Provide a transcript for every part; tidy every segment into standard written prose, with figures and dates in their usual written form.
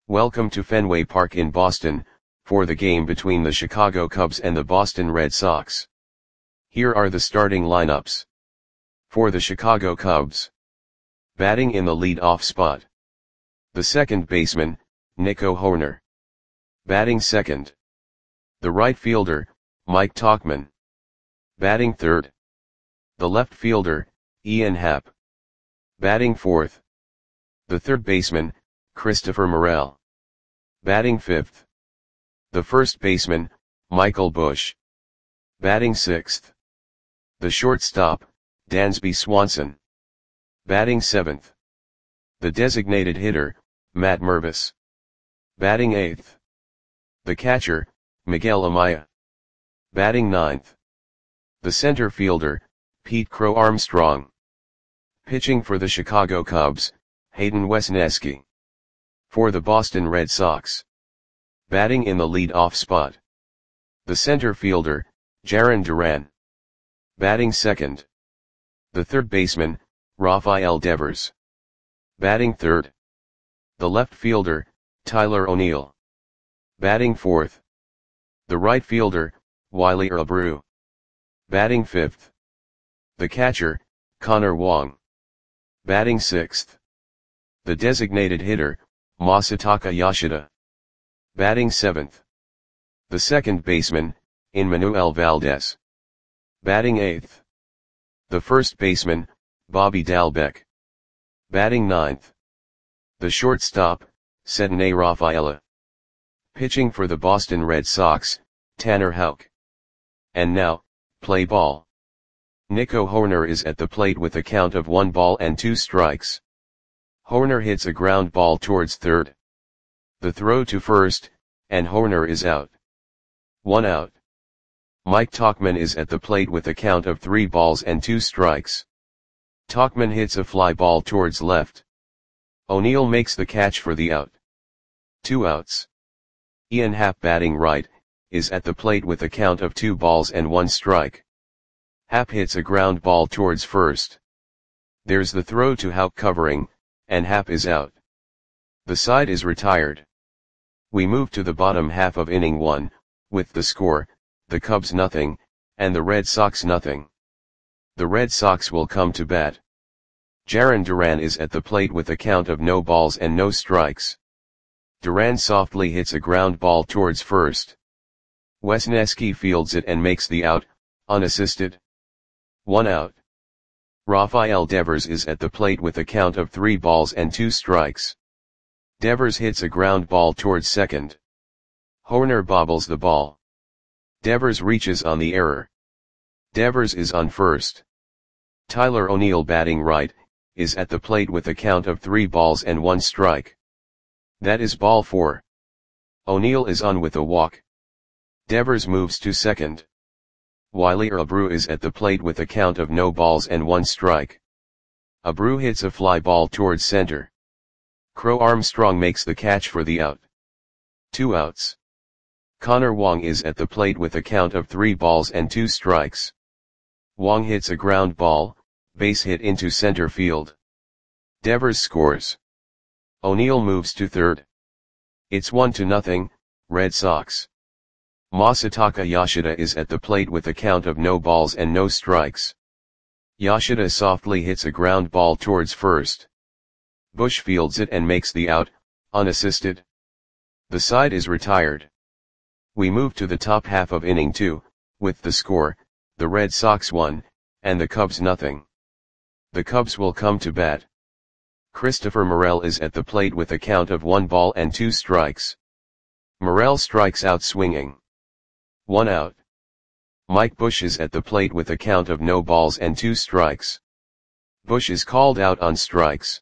Welcome to Fenway Park in Boston, for the game between the Chicago Cubs and the Boston Red Sox. Here are the starting lineups. For the Chicago Cubs. Batting in the lead-off spot. The second baseman, Nico Hoerner. Batting second. The right fielder, Mike Tauchman. Batting third. The left fielder, Ian Happ. Batting fourth. The third baseman, Christopher Morel. Batting fifth. The first baseman, Michael Busch. Batting sixth. The shortstop, Dansby Swanson. Batting seventh. The designated hitter, Matt Mervis. Batting eighth. The catcher, Miguel Amaya. Batting ninth. The center fielder, Pete Crow Armstrong. Pitching for the Chicago Cubs, Hayden Wesneski. For the Boston Red Sox. Batting in the lead-off spot. The center fielder, Jarren Duran. Batting second. The third baseman, Rafael Devers. Batting third. The left fielder, Tyler O'Neill. Batting fourth. The right fielder, Wiley Abreu. Batting fifth. The catcher, Connor Wong. Batting sixth. The designated hitter, Masataka Yoshida. Batting seventh. The second baseman, Emmanuel Valdez. Batting eighth. The first baseman, Bobby Dalbec. Batting ninth. The shortstop, Cedney Rafaela. Pitching for the Boston Red Sox, Tanner Houck. And now, play ball. Nico Hoerner is at the plate with a count of 1-2 strikes. Hoerner hits a ground ball towards third. The throw to first, and Hoerner is out. 1 out. Mike Tauchman is at the plate with a count of 3-2 strikes. Tauchman hits a fly ball towards left. O'Neill makes the catch for the out. 2 outs. Ian Happ, batting right, is at the plate with a count of 2-1 strike. Happ hits a ground ball towards first. There's the throw to Houck covering, and Happ is out. The side is retired. We move to the bottom half of inning 1, with the score, the Cubs nothing, and the Red Sox nothing. The Red Sox will come to bat. Jarren Duran is at the plate with a count of no balls and no strikes. Duran softly hits a ground ball towards first. Wesneski fields it and makes the out, unassisted. 1 out. Rafael Devers is at the plate with a count of 3-2 strikes. Devers hits a ground ball towards second. Hoerner bobbles the ball. Devers reaches on the error. Devers is on first. Tyler O'Neill, batting right, is at the plate with a count of 3-1 strike. That is ball 4. O'Neill is on with a walk. Devers moves to second. Wiley Abreu is at the plate with a count of no balls and 1 strike. Abreu hits a fly ball towards center. Crow Armstrong makes the catch for the out. 2 outs. Connor Wong is at the plate with a count of 3-2 strikes. Wong hits a ground ball, base hit into center field. Devers scores. O'Neill moves to third. It's 1-0, Red Sox. Masataka Yoshida is at the plate with a count of no balls and no strikes. Yoshida softly hits a ground ball towards first. Busch fields it and makes the out, unassisted. The side is retired. We move to the top half of inning 2, with the score, the Red Sox 1, and the Cubs nothing. The Cubs will come to bat. Christopher Morel is at the plate with a count of 1-2 strikes. Morel strikes out swinging. 1 out. Mike Busch is at the plate with a count of no balls and 2 strikes. Busch is called out on strikes.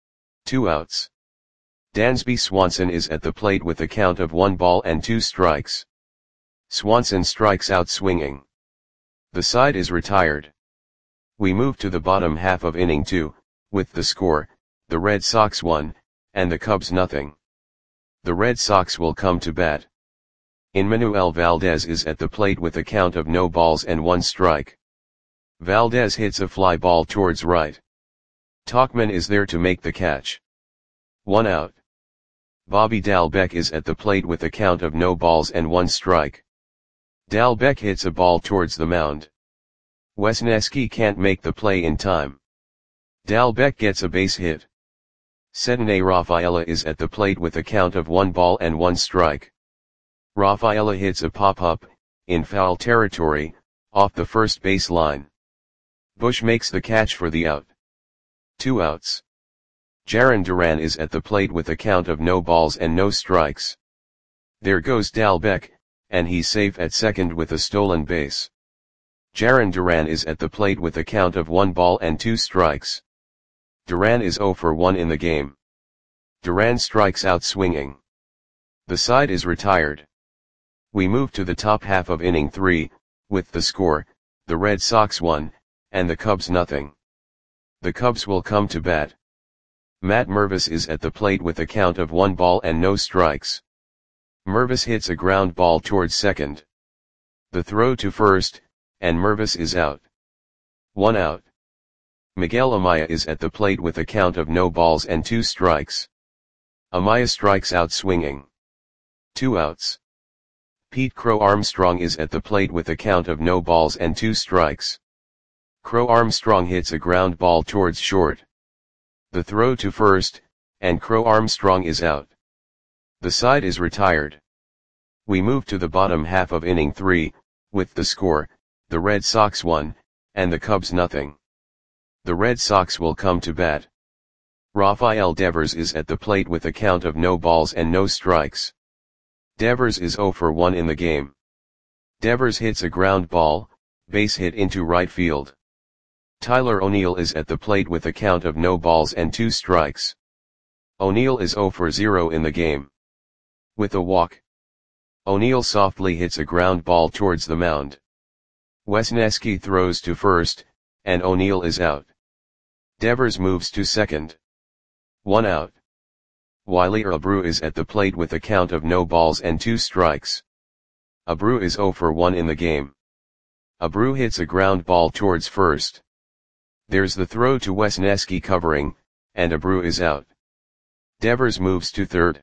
2 outs. Dansby Swanson is at the plate with a count of 1-2 strikes. Swanson strikes out swinging. The side is retired. We move to the bottom half of inning 2, with the score, the Red Sox 1, and the Cubs nothing. The Red Sox will come to bat. Emmanuel Valdez is at the plate with a count of no balls and 1 strike. Valdez hits a fly ball towards right. Tauchman is there to make the catch. 1 out. Bobby Dalbec is at the plate with a count of no balls and 1 strike. Dalbec hits a ball towards the mound. Wesneski can't make the play in time. Dalbec gets a base hit. Sedane Rafaela is at the plate with a count of 1 ball and 1 strike. Rafaela hits a pop-up, in foul territory, off the first base line. Bush makes the catch for the out. 2 outs. Jarren Duran is at the plate with a count of no balls and no strikes. There goes Dalbec, and he's safe at second with a stolen base. Jarren Duran is at the plate with a count of 1 ball and 2 strikes. Duran is 0 for 1 in the game. Duran strikes out swinging. The side is retired. We move to the top half of inning 3, with the score, the Red Sox 1, and the Cubs nothing. The Cubs will come to bat. Matt Mervis is at the plate with a count of 1 ball and no strikes. Mervis hits a ground ball towards second. The throw to first, and Mervis is out. 1 out. Miguel Amaya is at the plate with a count of no balls and 2 strikes. Amaya strikes out swinging. 2 outs. Pete Crow Armstrong is at the plate with a count of no balls and 2 strikes. Crow Armstrong hits a ground ball towards short. The throw to first, and Crow Armstrong is out. The side is retired. We move to the bottom half of inning 3, with the score, the Red Sox 1, and the Cubs nothing. The Red Sox will come to bat. Rafael Devers is at the plate with a count of no balls and no strikes. Devers is 0 for 1 in the game. Devers hits a ground ball, base hit into right field. Tyler O'Neill is at the plate with a count of no balls and 2 strikes. O'Neill is 0 for 0 in the game. With a walk. O'Neill softly hits a ground ball towards the mound. Wesneski throws to first, and O'Neill is out. Devers moves to second. 1 out. Wiley Abreu is at the plate with a count of no balls and 2 strikes. Abreu is 0 for 1 in the game. Abreu hits a ground ball towards first. There's the throw to Wesneski covering, and Abreu is out. Devers moves to third.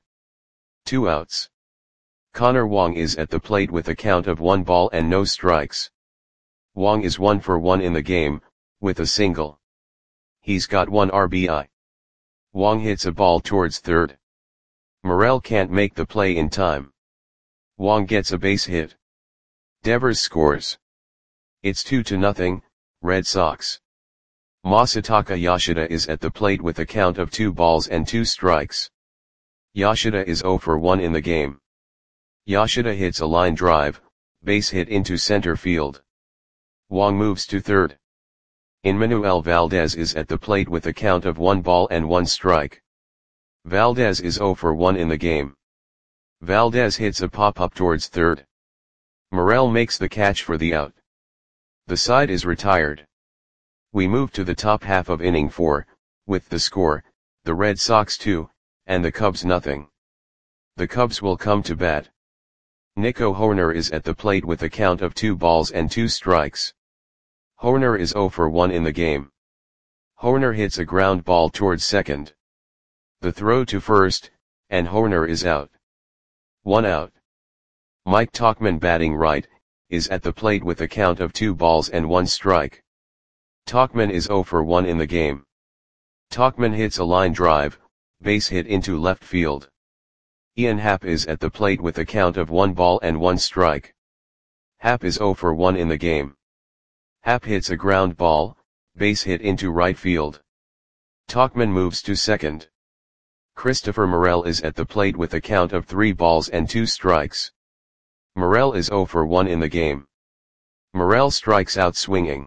2 outs. Connor Wong is at the plate with a count of 1 ball and no strikes. Wong is 1 for 1 in the game, with a single. He's got 1 RBI. Wong hits a ball towards third. Morel can't make the play in time. Wong gets a base hit. Devers scores. It's 2-0, Red Sox. Masataka Yoshida is at the plate with a count of 2 balls and 2 strikes. Yoshida is 0 for 1 in the game. Yoshida hits a line drive, base hit into center field. Wong moves to third. Emmanuel Valdez is at the plate with a count of 1 ball and 1 strike. Valdez is 0 for 1 in the game. Valdez hits a pop-up towards third. Morel makes the catch for the out. The side is retired. We move to the top half of inning 4, with the score, the Red Sox 2, and the Cubs nothing. The Cubs will come to bat. Nico Hoerner is at the plate with a count of 2 balls and 2 strikes. Hoerner is 0 for 1 in the game. Hoerner hits a ground ball towards second. The throw to first, and Hoerner is out. 1 out. Mike Tauchman batting right, is at the plate with a count of 2 balls and 1 strike. Tauchman is 0 for 1 in the game. Tauchman hits a line drive, base hit into left field. Ian Happ is at the plate with a count of 1 ball and 1 strike. Happ is 0 for 1 in the game. Happ hits a ground ball, base hit into right field. Tauchman moves to second. Christopher Morel is at the plate with a count of 3 balls and 2 strikes. Morel is 0 for 1 in the game. Morel strikes out swinging.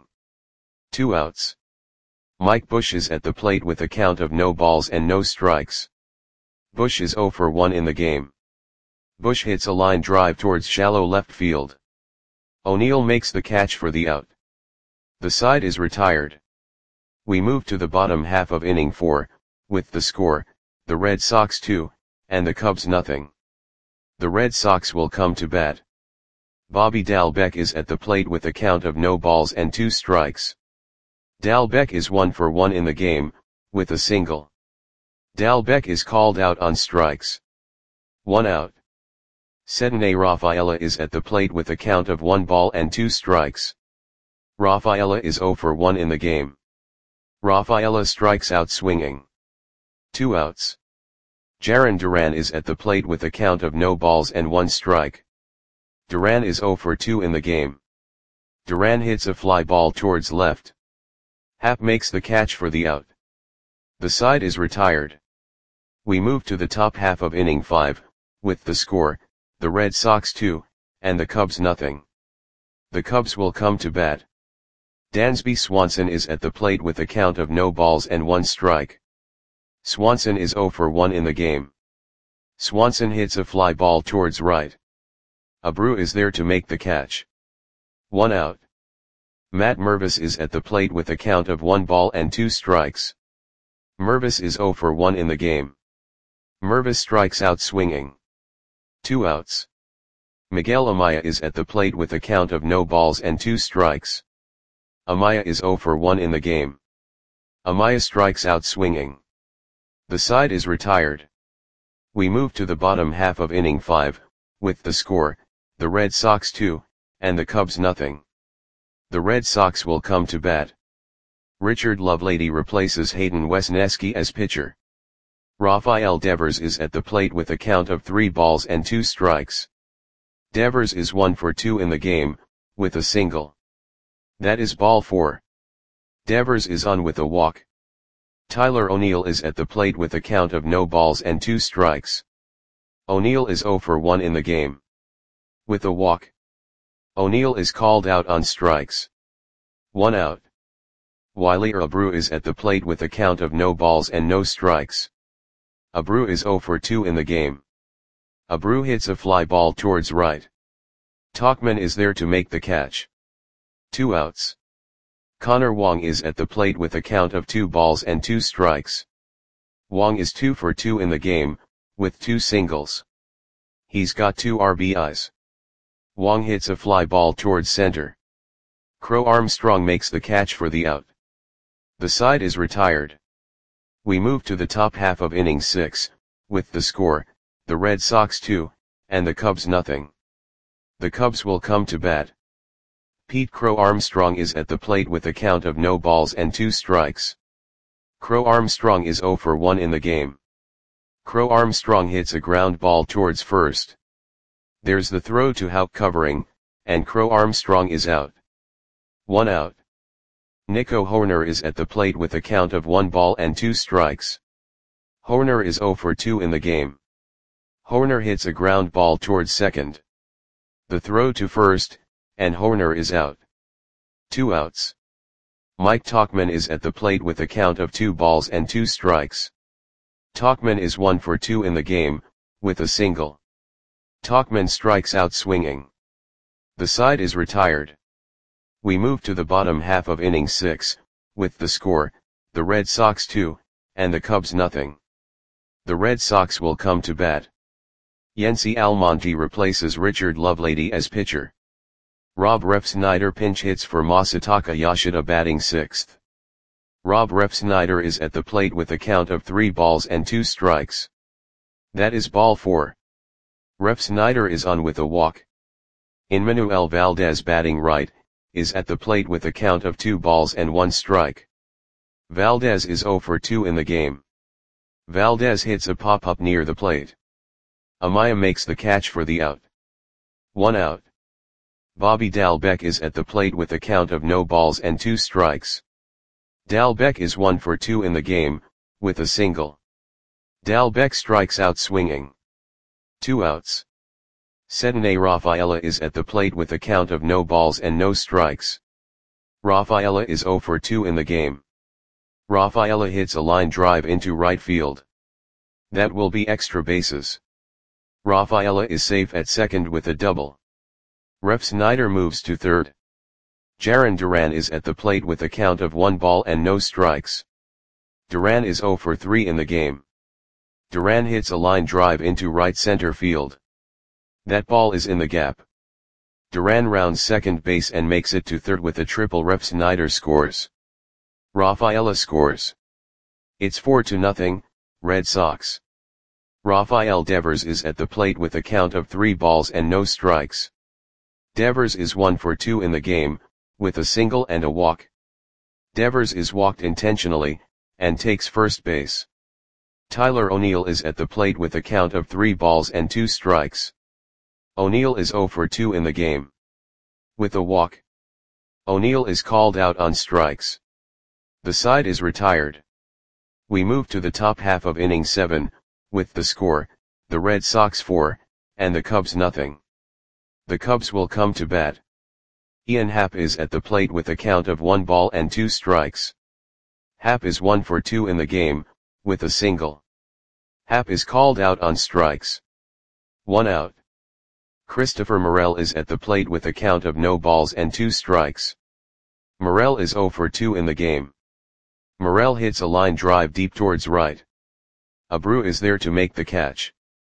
2 outs. Mike Bush is at the plate with a count of no balls and no strikes. Bush is 0 for 1 in the game. Bush hits a line drive towards shallow left field. O'Neill makes the catch for the out. The side is retired. We move to the bottom half of inning 4, with the score, the Red Sox 2, and the Cubs nothing. The Red Sox will come to bat. Bobby Dalbec is at the plate with a count of no balls and 2 strikes. Dalbec is 1 for 1 in the game, with a single. Dalbec is called out on strikes. 1 out. Sedane Rafaela is at the plate with a count of 1 ball and 2 strikes. Rafaela is 0 for 1 in the game. Rafaela strikes out swinging. 2 outs. Jarren Duran is at the plate with a count of no balls and 1 strike. Duran is 0 for 2 in the game. Duran hits a fly ball towards left. Happ makes the catch for the out. The side is retired. We move to the top half of inning 5, with the score, the Red Sox 2, and the Cubs nothing. The Cubs will come to bat. Dansby Swanson is at the plate with a count of no balls and 1 strike. Swanson is 0 for 1 in the game. Swanson hits a fly ball towards right. Abreu is there to make the catch. 1 out. Matt Mervis is at the plate with a count of 1 ball and 2 strikes. Mervis is 0 for 1 in the game. Mervis strikes out swinging. 2 outs. Miguel Amaya is at the plate with a count of no balls and 2 strikes. Amaya is 0 for 1 in the game. Amaya strikes out swinging. The side is retired. We move to the bottom half of inning 5, with the score, the Red Sox 2, and the Cubs nothing. The Red Sox will come to bat. Richard Lovelady replaces Hayden Wesneski as pitcher. Rafael Devers is at the plate with a count of 3 balls and 2 strikes. Devers is 1 for 2 in the game, with a single. That is ball 4. Devers is on with a walk. Tyler O'Neill is at the plate with a count of no balls and 2 strikes. O'Neill is 0 for 1 in the game. With a walk. O'Neill is called out on strikes. 1 out. Wilyer Abreu is at the plate with a count of no balls and no strikes. Abreu is 0 for 2 in the game. Abreu hits a fly ball towards right. Tauchman is there to make the catch. 2 outs. Connor Wong is at the plate with a count of 2 balls and 2 strikes. Wong is 2 for 2 in the game, with 2 singles. He's got 2 RBIs. Wong hits a fly ball towards center. Crow Armstrong makes the catch for the out. The side is retired. We move to the top half of inning 6, with the score, the Red Sox 2, and the Cubs nothing. The Cubs will come to bat. Pete Crow Armstrong is at the plate with a count of no balls and 2 strikes. Crow Armstrong is 0 for 1 in the game. Crow Armstrong hits a ground ball towards first. There's the throw to Houck covering, and Crow Armstrong is out. 1 out. Nico Hoerner is at the plate with a count of 1 ball and 2 strikes. Hoerner is 0 for 2 in the game. Hoerner hits a ground ball towards second. The throw to first, and Hoerner is out. 2 outs. Mike Tauchman is at the plate with a count of 2 balls and 2 strikes. Tauchman is 1 for 2 in the game, with a single. Tauchman strikes out swinging. The side is retired. We move to the bottom half of inning 6, with the score, the Red Sox 2, and the Cubs nothing. The Red Sox will come to bat. Yency Almonte replaces Richard Lovelady as pitcher. Rob Refsnyder pinch hits for Masataka Yoshida batting 6th. Rob Refsnyder is at the plate with a count of 3 balls and 2 strikes. That is ball 4. Refsnyder is on with a walk. Enmanuel Valdez batting right, is at the plate with a count of 2 balls and 1 strike. Valdez is 0 for 2 in the game. Valdez hits a pop-up near the plate. Amaya makes the catch for the out. 1 out. Bobby Dalbec is at the plate with a count of no balls and 2 strikes. Dalbec is 1 for 2 in the game, with a single. Dalbec strikes out swinging. 2 outs. Sedane Rafaela is at the plate with a count of no balls and no strikes. Rafaela is 0 for 2 in the game. Rafaela hits a line drive into right field. That will be extra bases. Rafaela is safe at second with a double. Refsnyder moves to third. Jarren Duran is at the plate with a count of 1 ball and no strikes. Duran is 0 for 3 in the game. Duran hits a line drive into right center field. That ball is in the gap. Duran rounds second base and makes it to third with a triple. Refsnyder scores. Rafaela scores. It's 4-0, Red Sox. Rafael Devers is at the plate with a count of 3 balls and no strikes. Devers is 1 for 2 in the game, with a single and a walk. Devers is walked intentionally, and takes first base. Tyler O'Neill is at the plate with a count of 3 balls and 2 strikes. O'Neill is 0 for 2 in the game. With a walk. O'Neill is called out on strikes. The side is retired. We move to the top half of inning 7, with the score, the Red Sox 4, and the Cubs nothing. The Cubs will come to bat. Ian Happ is at the plate with a count of 1 ball and 2 strikes. Happ is 1 for 2 in the game, with a single. Happ is called out on strikes. 1 out. Christopher Morel is at the plate with a count of no balls and 2 strikes. Morel is 0 for 2 in the game. Morel hits a line drive deep towards right. Abreu is there to make the catch.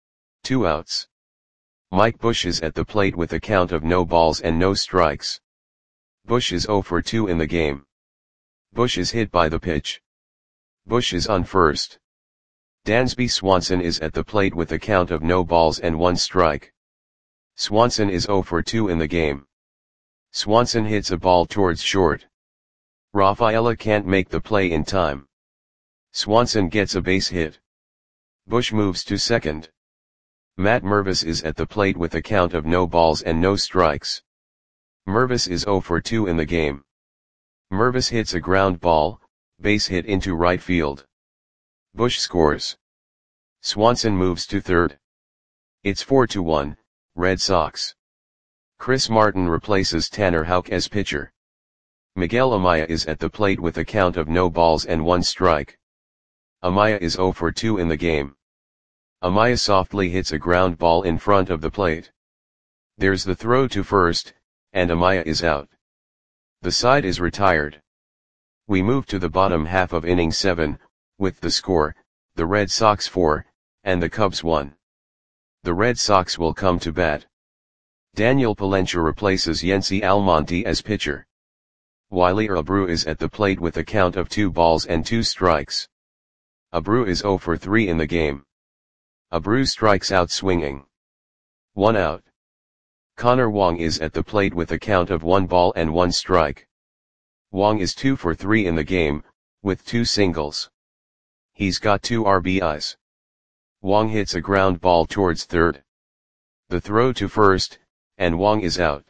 2 outs. Mike Bush is at the plate with a count of no balls and no strikes. Bush is 0 for 2 in the game. Bush is hit by the pitch. Bush is on first. Dansby Swanson is at the plate with a count of no balls and 1 strike. Swanson is 0 for 2 in the game. Swanson hits a ball towards short. Rafaela can't make the play in time. Swanson gets a base hit. Bush moves to second. Matt Mervis is at the plate with a count of no balls and no strikes. Mervis is 0 for 2 in the game. Mervis hits a ground ball, base hit into right field. Bush scores. Swanson moves to third. It's 4-1, Red Sox. Chris Martin replaces Tanner Houck as pitcher. Miguel Amaya is at the plate with a count of no balls and 1 strike. Amaya is 0 for 2 in the game. Amaya softly hits a ground ball in front of the plate. There's the throw to first, and Amaya is out. The side is retired. We move to the bottom half of inning 7, with the score, the Red Sox 4, and the Cubs 1. The Red Sox will come to bat. Daniel Palencia replaces Yency Almonte as pitcher. Wilyer Abreu is at the plate with a count of 2 balls and 2 strikes. Abreu is 0 for 3 in the game. Abreu strikes out swinging. 1 out. Connor Wong is at the plate with a count of 1 ball and 1 strike. Wong is 2 for 3 in the game, with 2 singles. He's got 2 RBIs. Wong hits a ground ball towards third. The throw to first, and Wong is out.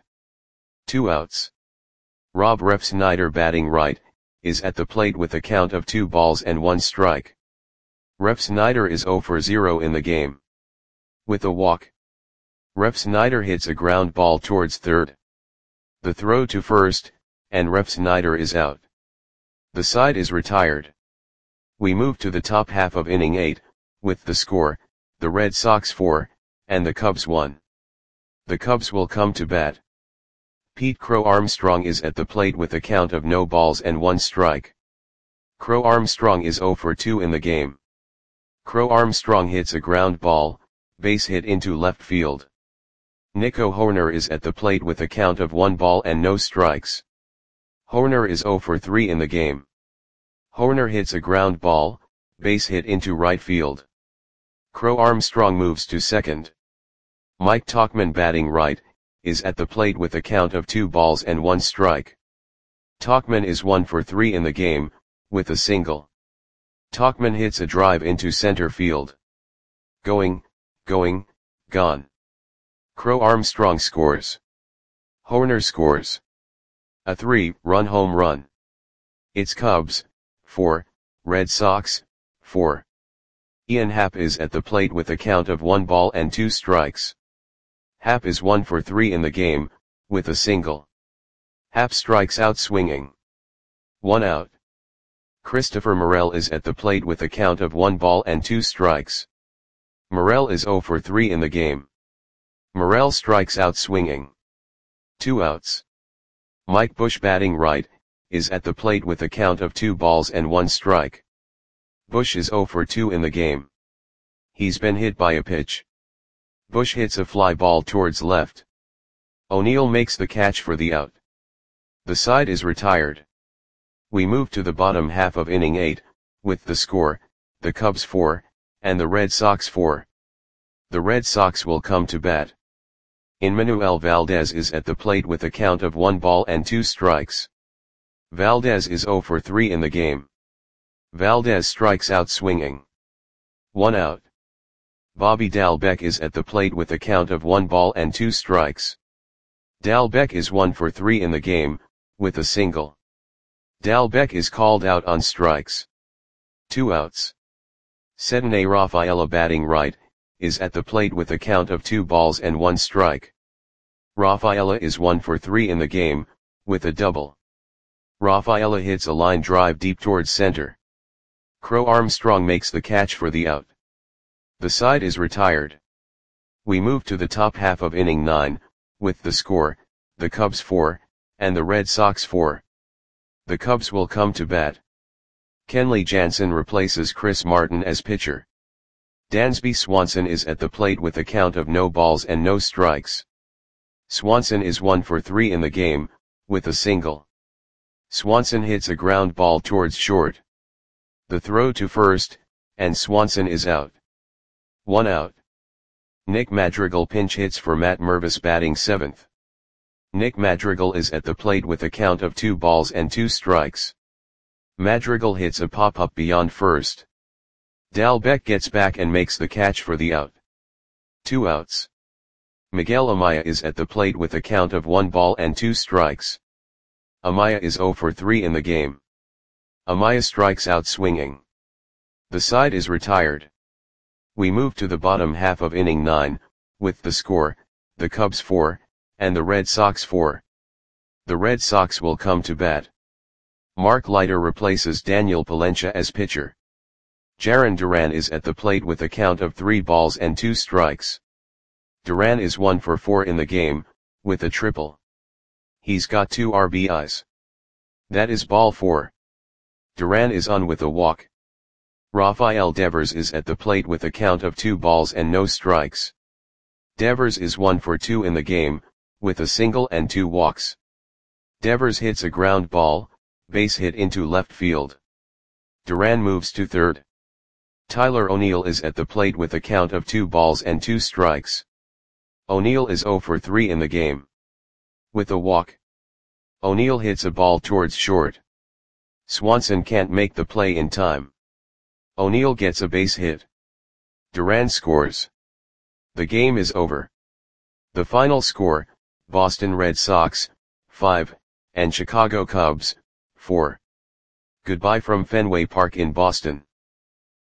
2 outs. Rob Refsnyder batting right, is at the plate with a count of 2 balls and 1 strike. Refsnyder is 0 for 0 in the game. With a walk. Refsnyder hits a ground ball towards third. The throw to first, and Refsnyder is out. The side is retired. We move to the top half of inning 8, with the score, the Red Sox 4, and the Cubs 1. The Cubs will come to bat. Pete Crow Armstrong is at the plate with a count of no balls and 1 strike. Crow Armstrong is 0 for 2 in the game. Crow Armstrong hits a ground ball, base hit into left field. Nico Hoerner is at the plate with a count of 1 ball and no strikes. Hoerner is 0 for 3 in the game. Hoerner hits a ground ball, base hit into right field. Crow Armstrong moves to second. Mike Tauchman batting right, is at the plate with a count of 2 balls and 1 strike. Tauchman is 1 for 3 in the game, with a single. Tauchman hits a drive into center field. Going, gone. Crow Armstrong scores. Hoerner scores. A 3-run home run. It's Cubs 4, Red Sox 4. Ian Happ is at the plate with a count of 1 ball and 2 strikes. Happ is 1 for 3 in the game, with a single. Happ strikes out swinging. 1 out. Christopher Morel is at the plate with a count of 1 ball and 2 strikes. Morel is 0 for 3 in the game. Morel strikes out swinging. 2 outs. Mike Bush batting right, is at the plate with a count of 2 balls and 1 strike. Bush is 0 for 2 in the game. He's been hit by a pitch. Bush hits a fly ball towards left. O'Neill makes the catch for the out. The side is retired. We move to the bottom half of inning 8, with the score, the Cubs 4, and the Red Sox 4. The Red Sox will come to bat. Enmanuel Valdez is at the plate with a count of 1 ball and 2 strikes. Valdez is 0 for 3 in the game. Valdez strikes out swinging. 1 out. Bobby Dalbec is at the plate with a count of 1 ball and 2 strikes. Dalbec is 1 for 3 in the game, with a single. Dalbec is called out on strikes. 2 outs. Cedinne Rafaela, batting right, is at the plate with a count of 2 balls and 1 strike. Rafaela is 1 for 3 in the game, with a double. Rafaela hits a line drive deep towards center. Crow Armstrong makes the catch for the out. The side is retired. We move to the top half of inning 9, with the score, the Cubs 4, and the Red Sox 4. The Cubs will come to bat. Kenley Jansen replaces Chris Martin as pitcher. Dansby Swanson is at the plate with a count of no balls and no strikes. Swanson is 1 for 3 in the game, with a single. Swanson hits a ground ball towards short. The throw to first, and Swanson is out. 1 out. Nick Madrigal pinch hits for Matt Mervis, batting 7th. Nick Madrigal is at the plate with a count of 2 balls and 2 strikes. Madrigal hits a pop-up beyond first. Dalbec gets back and makes the catch for the out. 2 outs. Miguel Amaya is at the plate with a count of 1 ball and 2 strikes. Amaya is 0 for 3 in the game. Amaya strikes out swinging. The side is retired. We move to the bottom half of inning 9, with the score, the Cubs 4, and the Red Sox 4. The Red Sox will come to bat. Mark Leiter replaces Daniel Palencia as pitcher. Jarren Duran is at the plate with a count of 3 balls and 2 strikes. Duran is 1 for 4 in the game, with a triple. He's got 2 RBIs. That is ball 4. Duran is on with a walk. Rafael Devers is at the plate with a count of 2 balls and no strikes. Devers is 1 for 2 in the game, with a single and 2 walks. Devers hits a ground ball, base hit into left field. Duran moves to third. Tyler O'Neill is at the plate with a count of 2 balls and 2 strikes. O'Neill is 0 for 3 in the game. With a walk. O'Neill hits a ball towards short. Swanson can't make the play in time. O'Neill gets a base hit. Duran scores. The game is over. The final score, Boston Red Sox, 5, and Chicago Cubs, 4. Goodbye from Fenway Park in Boston.